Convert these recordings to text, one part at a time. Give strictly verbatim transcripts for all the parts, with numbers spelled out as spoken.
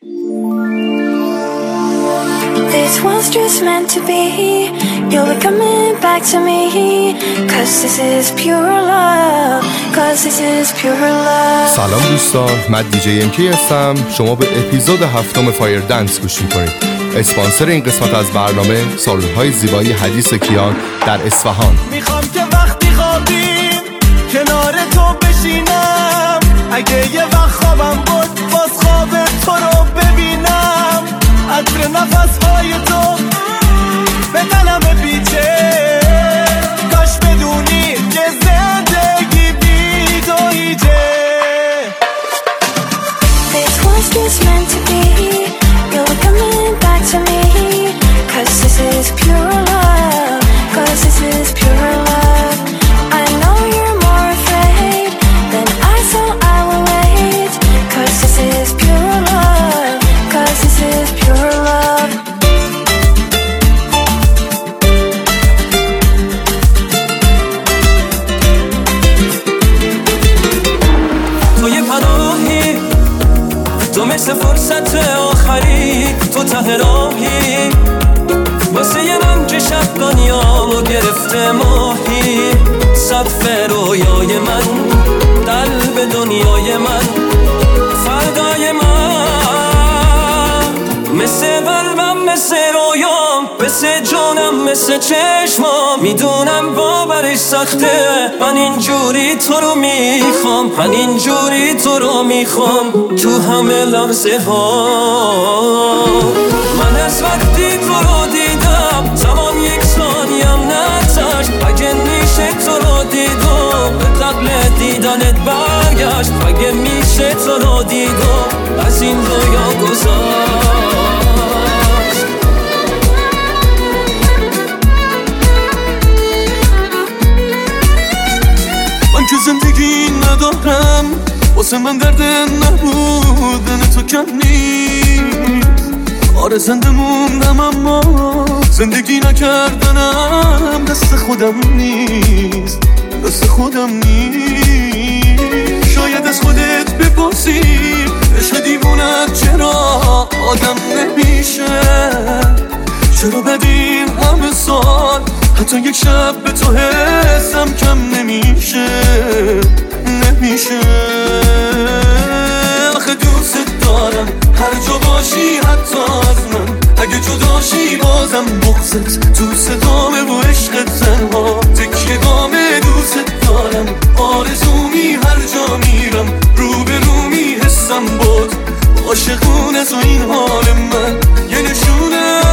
This was just meant to be. You'll be coming back to me. Cause this is pure love. Cause this is pure love. سلام دوستان، من دیجی ام کی هستم. شما به اپیزود هفتم فایر دنس گوش میکنید. اسپانسر این قسمت از برنامه سالن‌های زیبایی حدیث کیان در اصفهان. میخوام که وقتی خوابیم کنار تو بشینم، اگه یه وقت خوابم بود باز خواب تو رو ببینم، عطر نفس‌های تو به دلم بپیچه، کاش بدونی که زندگی بی تو هیچه. This was just meant to be. You're coming back to me. Cause this is pure love. Cause this is pure love. I know you're more afraid than I, so I will wait. Cause this is pure love. Cause this is pure love. تو یه پناهی، تو مثل فرصت آخری، تو ته راهی، واسه یه من که شب دنیامو گرفته ماهی، سقف رویای من، قلب دنیای من، فردای من، مثل قلبم، مثل رویام، مثل جانم، مثل چشمام، میدونم باورش سخته، من اینجوری تو رو میخوام، من اینجوری تو رو میخوام، تو همه لحظه ها. من از وقتی تو رو دیدم زمان یک ثانیم نگذشت، اگه میشه تو رو دیدم به قبل دیدنت برگشت، اگه میشه تو رو دیدم از این رویا گذشت. من که زندگی ندارم، واسه من درد نبودن تو کم نیست، آره زنده موندم اما زندگی نکردنم دست خودم نیست، دست خودم نیست. شاید از خودت بپرسی عشق دیوونت چرا آدم نمیشه، چرا بعد این همه سال حتی یک شب به تو حسم کم نمیشه، نمیشه. آخه دوست دارم هر جا باشی حتی از من، اگه جداشی بازم بغضت تو صدامه و عشقت تنها تکیه گامه. دوست دارم آرزومی هر جا میرم، رو به رو می حسم بود عاشقونه تو این حال من یه نشونه.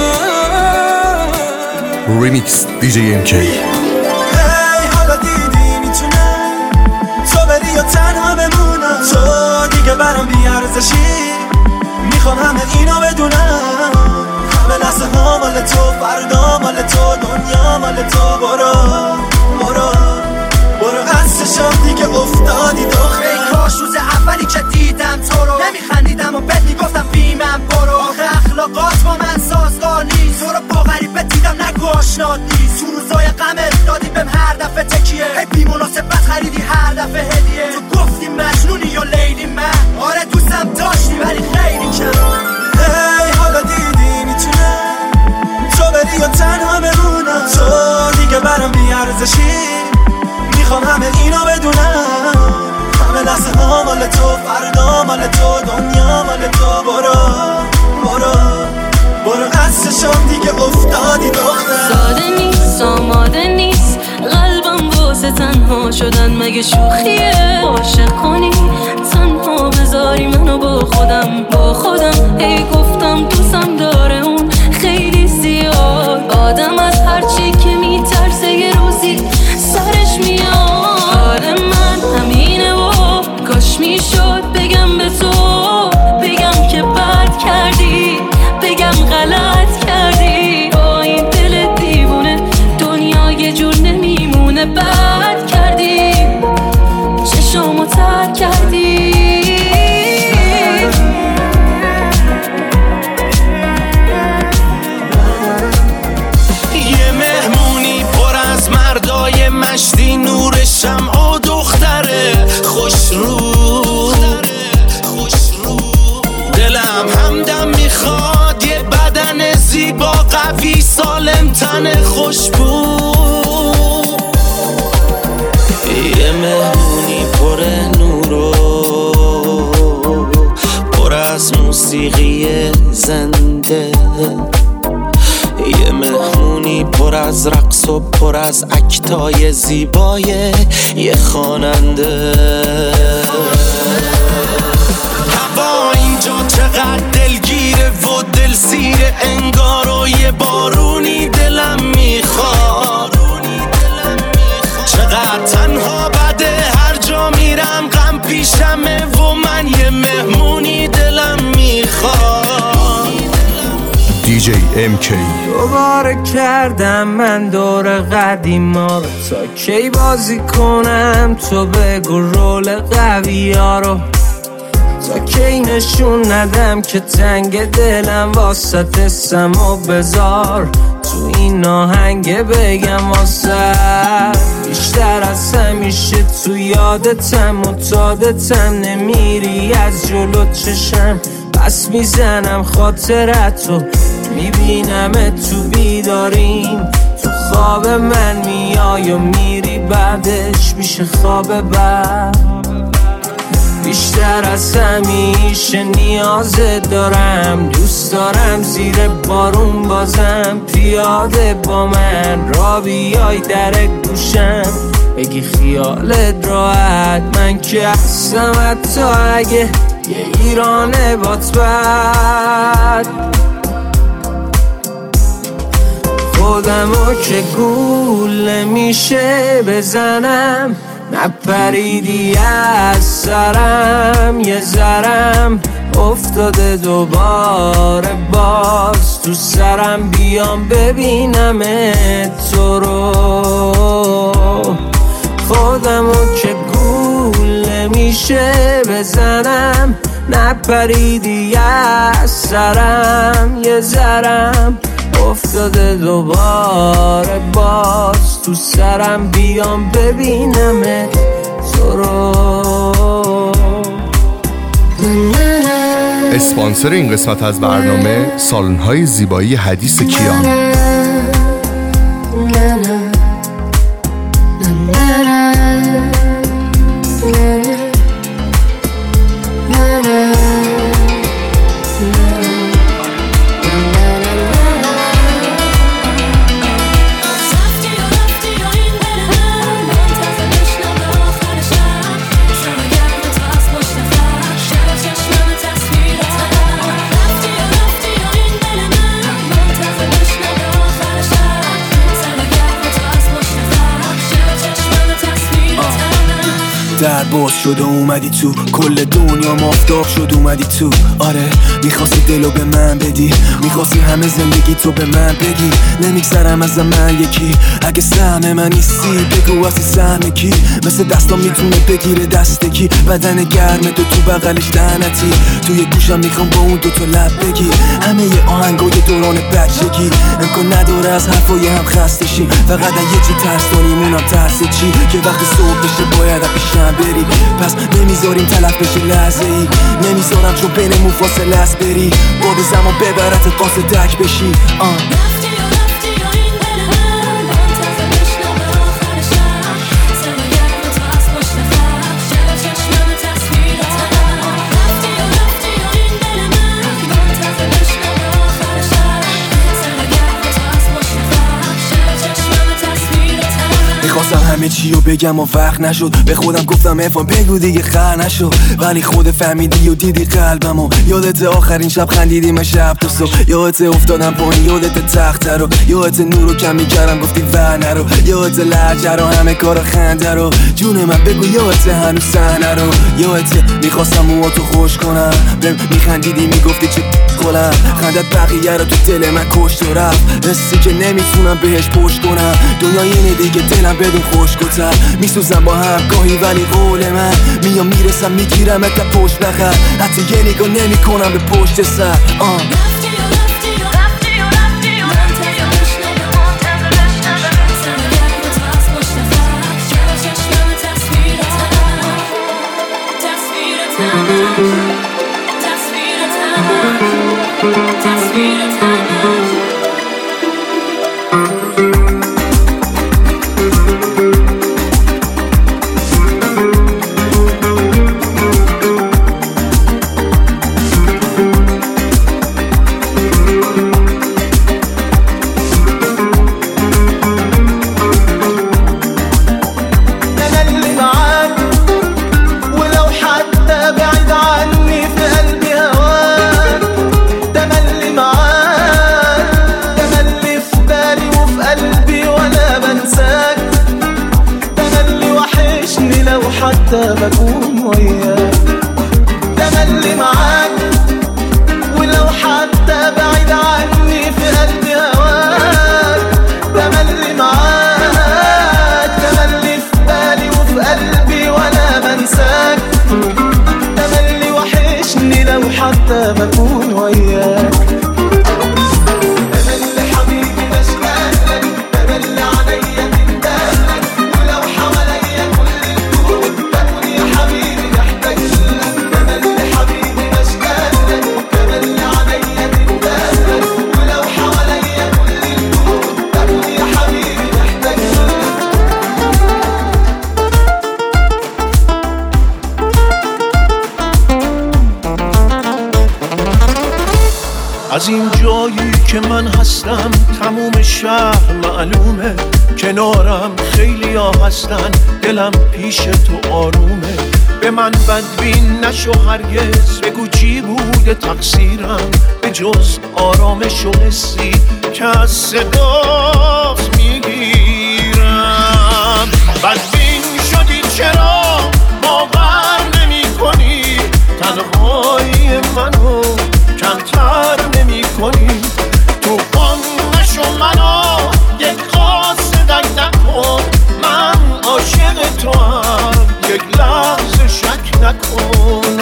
ریمیکس دیجی ام کی. هی حالا دیدی میتونه تو بری یا تنها بمونم، تو دیگه برام بیارزشی، میخوام همه اینو بدونم، همه لحظه ها مال تو، فردا مال تو، دنیا مال تو. برو برو برو از چشام دیگه افتادی دختر. ای کاش روز اولی که دیدم تو رو نمیخندیدم و بهت میگفتم بیمم برو، آخه اخلاقات با من سازگار نیست، تو رو با غریبه دیدم نگو آشنا نیست، تو روزای غمت دادی بهم هر دفعه تکیه، هی بی مناسبت خریدی هر دفعه هدیه، تو گفتی مجنونی یا لیلی، من آره دوستم داشتی ولی خیلی کم. هی حالا دیدی میتونه تو بری یا تنها بمونم، تو دیگه برام بیارزشی، میخوام همه اینو بدونم، همه لحظه ها مال تو، فردا مال تو، دنیا مال تو. برو برو برو از چشام دیگه افتادی دختر. ساده نیست، آماده نیست، قلبم واسه تنها شدن مگه شوخیه، عاشق کنی تنها بذاری منو با خودم، با خودم. ای گفتم دوستم داره اون خیلی زیاد، آدم از هرچی که میترسه یه روزی سرش میاد. حال من همینه و کاش میشد بگم به تو، بگم که بد کردی، بگم غلط کردی، با این دل دیوونه دنیا یه جور نمیمونه، بد کردی چشامو ترک کردی. میخواد یه بدن زیبا قوی سالم تن خوشبو، یه مهمونی پر نورو پر از موسیقی زنده، یه مهمونی پر از رقص و پر از اکتای زیبای یه خواننده. هوا اینجا چقدر دلگیره و دلسیره، انگار و یه بارونی دلم میخواد. چقدر تنها بده هر جا میرم غم پیشمه و من یه مهمونی دلم میخواد. دی جی ام کی دوباره کردم من دور قدیما رو، تا کی بازی کنم تو بگو رول قوی ها رو، تا کی نشون ندم که تنگ دلم واسه سم و بذار تو این آهنگ بگم واسه بیشتر از همیشه تو یادتم و تادتم، نمیری از جلو چشم پس میزنم خاطرتو، میبینم تو بیداریم تو خواب من میای و میری بعدش میشه خواب بعد. بیشتر از همیشه نیازت دارم، دوست دارم زیر بارون بازم پیاده با من را بیای در گوشم بگی خیالت راحت، من که هستم حتی اگه یه ایرانه بات بد. خودمو که گول نمیشه بزنم، نپریدی از سرم یه ذرم افتاده دوباره باز تو سرم، بیام ببینم تو رو. خودمو که گول نمیشه بزنم، نپریدی از سرم یه ذرم افتاده دوباره باز تو سرم، بیام ببینم تو رو. اسپانسر این قسمت از برنامه سالن‌های زیبایی حدیث کیان. در باز شد و اومدی تو، کل دنیا مافتاب شد اومدی تو. آره میخواستی دلو به من بدی، میخواستی همه زندگی تو به من بگی، نمیگذرم از من یکی، اگه سهم من نیستی بگو هستی سهم کی، مثل دستام میتونه بگیره دست کی، بدن گرم تو تو بغلش لعنتی، توی گوشم میخوام با اون دوتا لب بگی، همه ی آهنگای دوران بچگی، امکان نداره از حرفای هم خسته شیم، فقط یه چی ترس داریم اونم ترس چی، که وقتی صبح بشه باید پیشم بری، پس نمیذاریم تلف بشه لحظه ای، نمیذارم چون بینمون فاصله است بری، باد زمان ببرت قاصدک بشی. آه میخواستم همه چی رو بگم و وقت نشد، به خودم گفتم افان بگو دیگه خر نشو، ولی خود فهمیدی و دیدی قلبمو، یادت آخرین شب خندیدیم من شب تو صبح، یادت افتادم پایین یادت تخت رو، یادت نور رو کم میکردم گفتی ور نرو، یادت لحجه رو همه کار خنده رو، جون من بگو یادت هنوز صحنه رو، یادت میخواستم موهاتو خوش کنم، بهم میخندیدی میگفتی چه خلم، خندت بقیه رو تو دل من کشت و رفت، حسی که نمیتونم بهش پشت کنم، دنیا اینه دیگه دلم بدون خوشگذر، میسوزم با هم گاهی ولی قول من میام میرسم میگیرم ات پشت بخر، حتی یه نگاه نمی کنم به پشت سر. آه تصویرت تصویر حتى بكون وياك، ده انا اللي معاك ولو حتى بعيد عني في قلبي هواك، ده انا اللي معاك، ده انا اللي في بالي وفي قلبي ولا بنساك، ده انا اللي وحشني لو حتى بكون وياك، ده انا اللي حبيبي بشتاقلك، ده انا اللي عليا تندهلك، ولو حواليا كل الكون بكون يا حبيبي محتاج لك، ده انا اللي حبيبي بشتاقلك، ده انا اللي عليا تندهلك، ولو حواليا كل الكون بكون يا حبيبي محتاج لك. از این جایی که من هستم تموم شهر معلومه، کنارم خیلی ها هستن دلم پیش تو آرومه، به من بدبین نشو هرگز، بگو چی بوده تقصیرم به جز آرامش و حسی که از صدات میگیرم. بدبین شدی چرا باور نمی کنی، تنهایی منو کمتر نمی کنی، تو خون نشو منو یک قاصدک نکن، من عاشق تو هم یک لحظه شک نکن.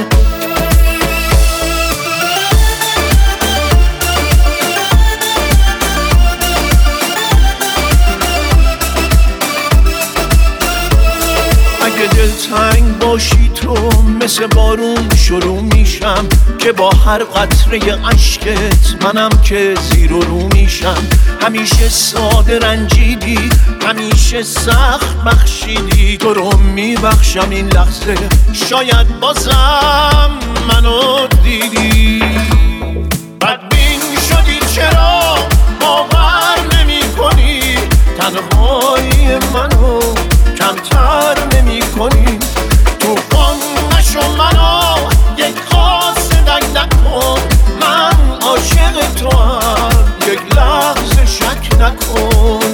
اگه دلتنگ باشی تو مثل بارون شروع میشم، که با هر قطره عشقت منم که زیر و رو میشم، همیشه ساده رنجیدی همیشه سخت بخشیدی، تو رو میبخشم این لحظه شاید بازم منو دیدی. بدبین شدی چرا باور نمی کنی، تنهایی منو کمتر نمی کنی، تو خون نشو منو یک قاصدک نکن، من عاشق تو هم یک لحظه شک نکن.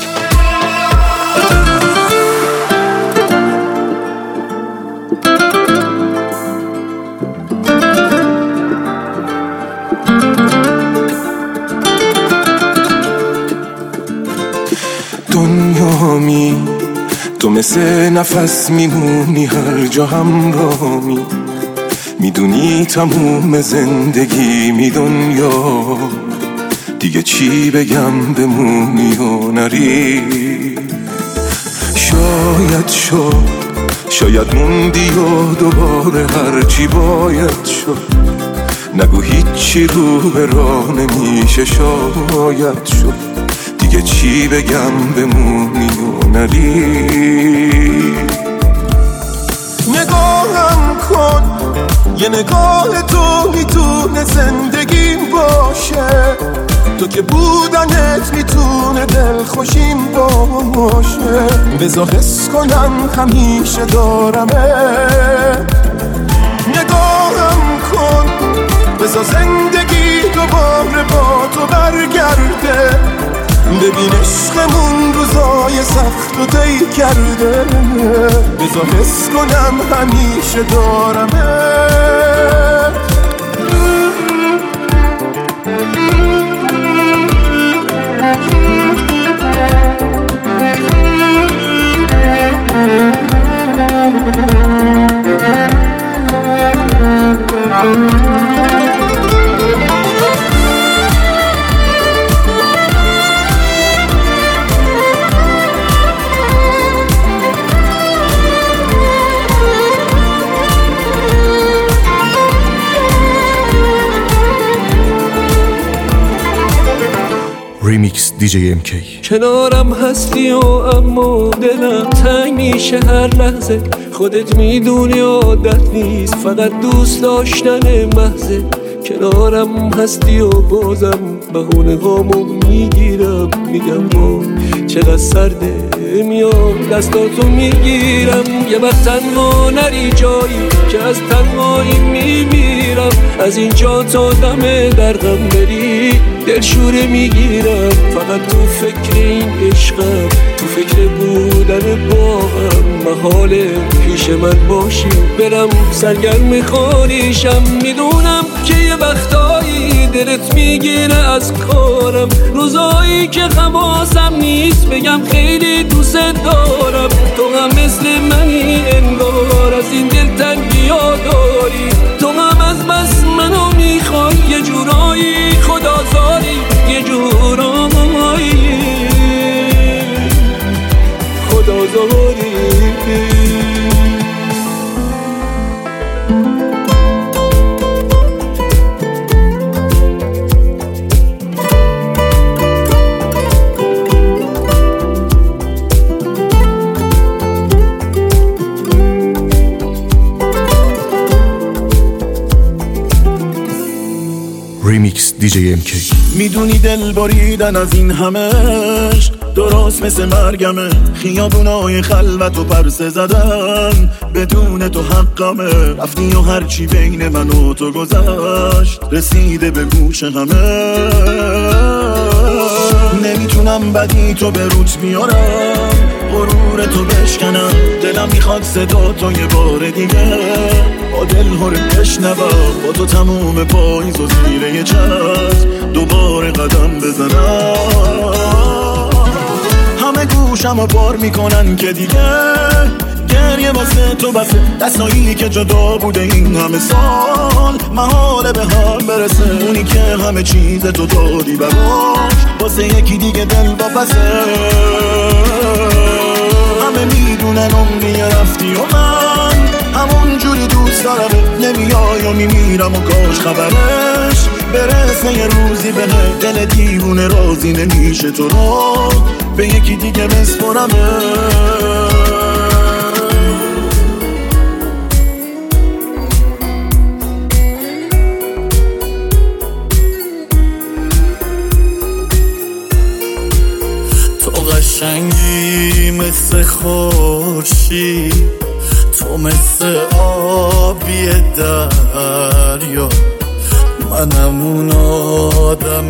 دنیامی تو مثل نفس میمونی هر جا همراهمی، میدونی تموم زندگی می دنیا، دیگه چی بگم بمونی و نری. شاید شد شاید موندی و دوباره هرچی باید شد، نگو هیچی رو به راه نمیشه. شاید شد دیگه چی بگم بمونی و نری. نگاهم کن یه نگاه تو میتونه زندگیم باشه، تو که بودنت میتونه دلخوشیم باشه، بذار حس کنم همیشه دارمه. نگاهم کن بذار زندگی دوباره با تو برگرده، ببین عشقمون روزای سخت و طی کرده، بذار حس کنم همیشه دارمه. ریمیکس دیجی ام کی. کنارم هستی و اما دلم تنگ میشه هر لحظه. خودت میدونی عادت نیست فقط دوست داشتن محضه. کنارم هستی و بازم بهونه هامو میگیرم میگم با چقدر سرده میام دستاتو میگیرم. یه وقت تنها نری جایی که از تنهایی میمیرم. از اینجا تا دم در غم بری دلشوره میگیرم. فقط تو فکر این عشقم تو فکر بودن با هم. محاله پیش من باشی برم سرگرم خانیشم. میدونم که یه وقتایی دلت میگیره از کارم. روزایی که حواسم نیست بگم خیلی دوست دارم. تو هم مثل منی انگار از این دل تنگی‌ها داری. تو هم از بس منو میخوای یه جورایی خدازاری. یه جورایی خدازاری. ریمیکس دیجی ام کی. میدونی دل بریدن از این همش درست مثل مرگمه. خیابونای خلوت و پرسه زدن بدون تو حقمه. رفتی و هرچی بین من و تو گذشت رسیده به گوش همه. نمیتونم بدی تو به روت بیارم غرور تو بشکنم. دلم میخواد صدا تو یه بار دیگه با دل هره بشنوم. با تو تموم پاییز و زیره یه چشم دوباره قدم بزنم. همه گوشم رو بار میکنن که دیگه گریه واسه تو بسه. دستایی که جدا بوده این همه سال محاله به هم برسه. اونی که همه چیز تو دادی براش واسه یکی دیگه دل واپسه. همه میدونن عمری رفتی و من همون جوری دوست دارم. نمیای و میمیرم و کاش خبرش برسه یه روزی به دل دیوونه راضی نمیشه تو رو به یکی دیگه بسپرمه. قشنگی مثل خورشید. تو مثل آبی دریا. منم اون آدم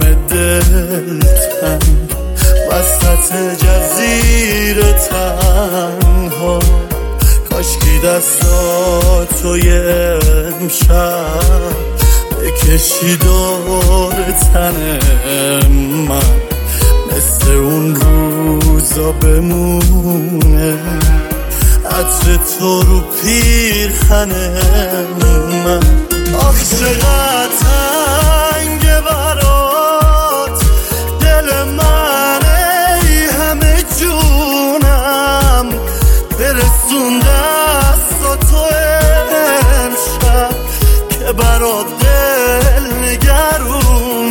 دلتنگ وسط جزیره تنها. کاشکی دستاتو یه امشب بکشی دور تن من مثل اون روزا بمونه. عطر تو رو پیرهن من. آخ چقدر تنگه برات دل من. ای همه جونم برسون دستا تو امشب که برات دل نگرونم.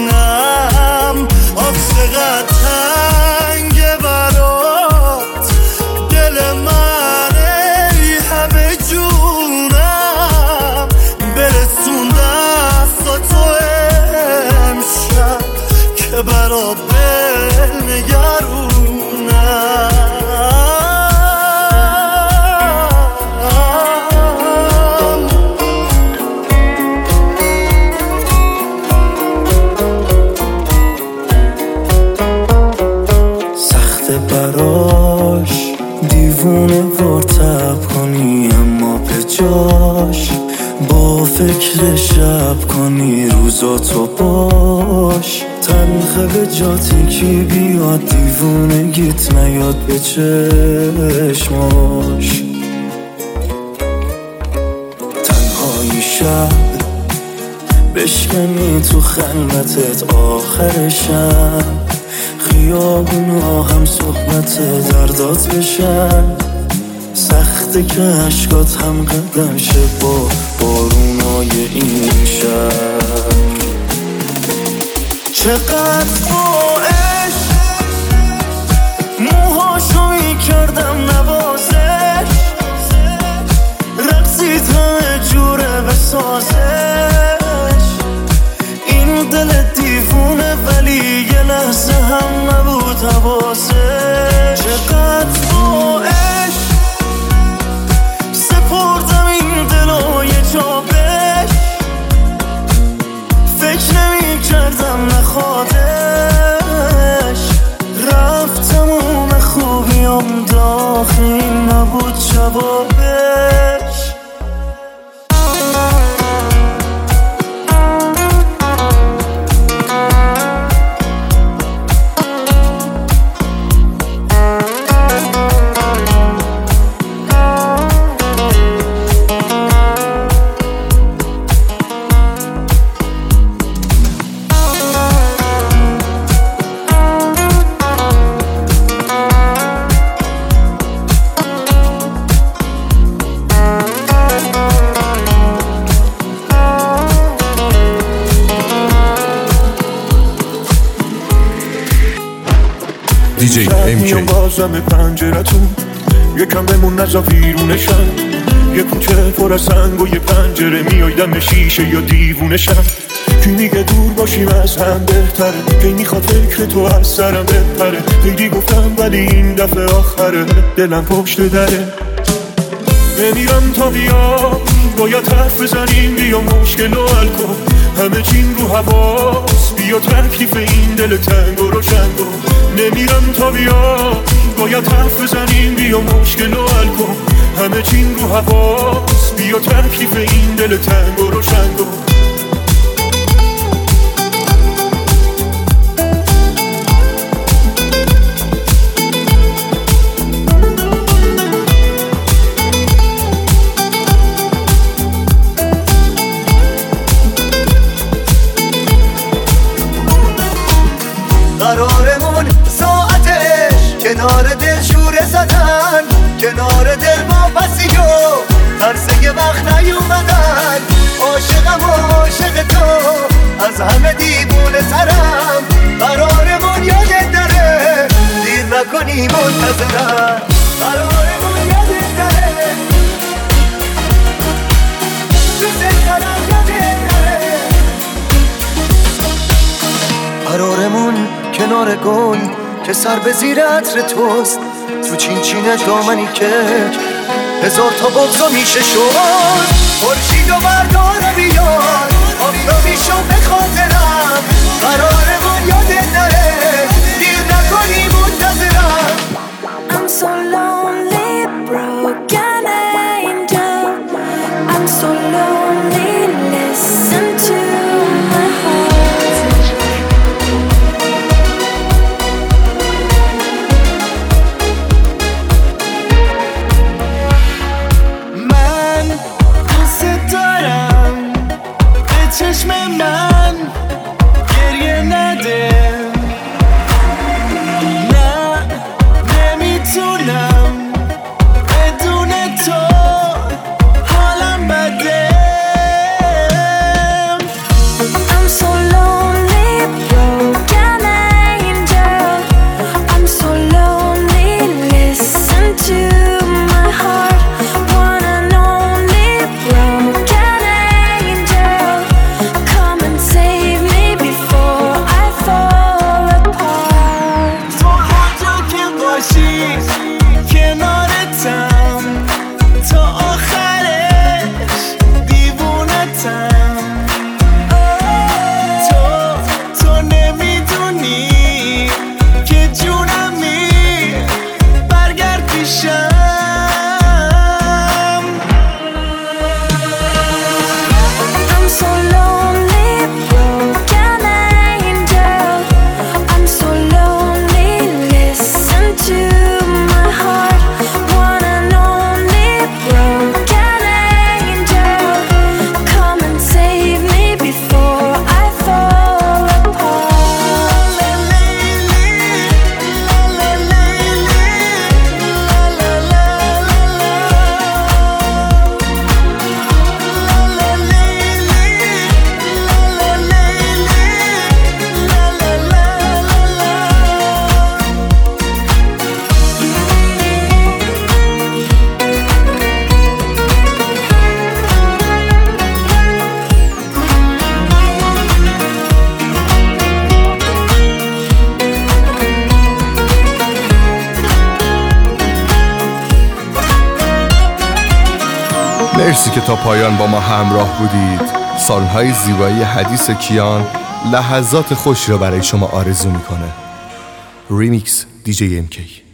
آخ چقدر تنگه برات دل من. ای همه جونم برسون دستا تو امشب که برات دل نگرونم. براش دیوونه ورتب کنی اما به جاش با فکر شب کنی روزاتو باش. تلخه به جاتی کی بیاد دیوونه گیت نیاد به چشماش. تنهایی شب بشکنی تو خلوتت آخرشم. خیابونا هم صحبت دردات بشن. سخته که عشقات هم قدم شه با بارونای این شهر. چقدر با عشق نوازش. اینو دل دیوونه ولی یه لحظه هم نبود حواسش. چقدر با عشق سپردم این دلو یه جا بهش، فکر نمی کردم نخوادش. رفت تموم خوبیام داخل این نبود جوابش. دی جی ام کی بازم پنجرتون یکم بمون نزا بیرونشم. یه کوچه پر از سنگ و یه پنجره میایدم شیشه یا دیوونشم. کی میگه دور باشیم از هم بهتره، کی میخواد فکر تو از سرم بپره. خیلی گفتم ولی این دفعه آخره، دلم پشت دره. نمیرم تا بیا باید حرف بزنیم، بیا مشکل و حل کن. همه چین رو حواس بیا تکلیف این دل تنگ و روشن کن. نمیرم تا بیا باید حرف بزنیم، بیا مشکل و حل کن. همه چین رو حواس بیا تکلیف این دل تنگ و روشن کن. قرارمون ساعتش کنار دل شوره زدن، کنار دل ما بسی و ترسه یه وقت نیومدن. عاشقم و عاشق تو از همه دیوونه ترم. قرارمون یادت داره دیر نکنی منتظرم. قرارمون یادت داره دوست دارم یادت داره. قرارمون کنار گل که سر به زیر عطر توست، تو چین چینه دامنی که هزار تا بغضا میشه شد. خورشید و بردار بیار آفتابی شو به خاطرم. قرارمون یادت نره دیر نکنی منتظرم. I'm so lonely, broken angel. I'm so lonely, listen to my heart. من دوست دارم به چشم من مرسی که تا پایان با ما همراه بودید. سالن‌های زیبایی حدیث کیان لحظات خوش را برای شما آرزو میکنه. ریمیکس دی جی ام کی.